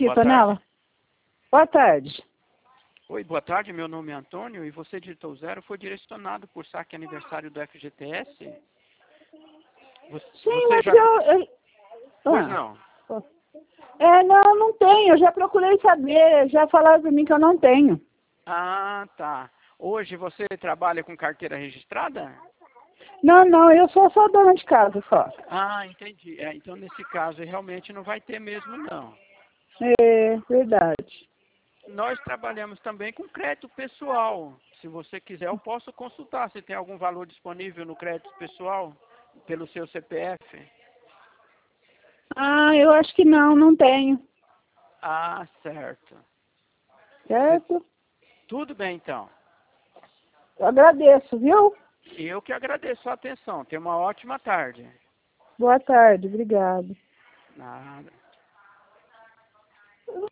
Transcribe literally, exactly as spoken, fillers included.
aqui, boa panela. tarde. Boa tarde. Oi, boa tarde, meu nome é Antônio e você digitou zero, foi direcionado por saque aniversário do F G T S? Você, Sim, você mas já... eu... eu... Pois Ah. não. É, não, não tenho. Eu já procurei saber. Já falaram para mim que eu não tenho. Ah, tá. Hoje você trabalha com carteira registrada? Não, não. Eu sou só dona de casa, só. Ah, entendi. É, então, nesse caso, realmente não vai ter mesmo, não. É, verdade. Nós trabalhamos também com crédito pessoal. Se você quiser, eu posso consultar se tem algum valor disponível no crédito pessoal pelo seu C P F. Ah, eu acho que não, não tenho. Ah, certo. Cê- Certo? Tudo bem, então. Eu agradeço, viu? Eu que agradeço a atenção. Tenha uma ótima tarde. Boa tarde, obrigado. Nada.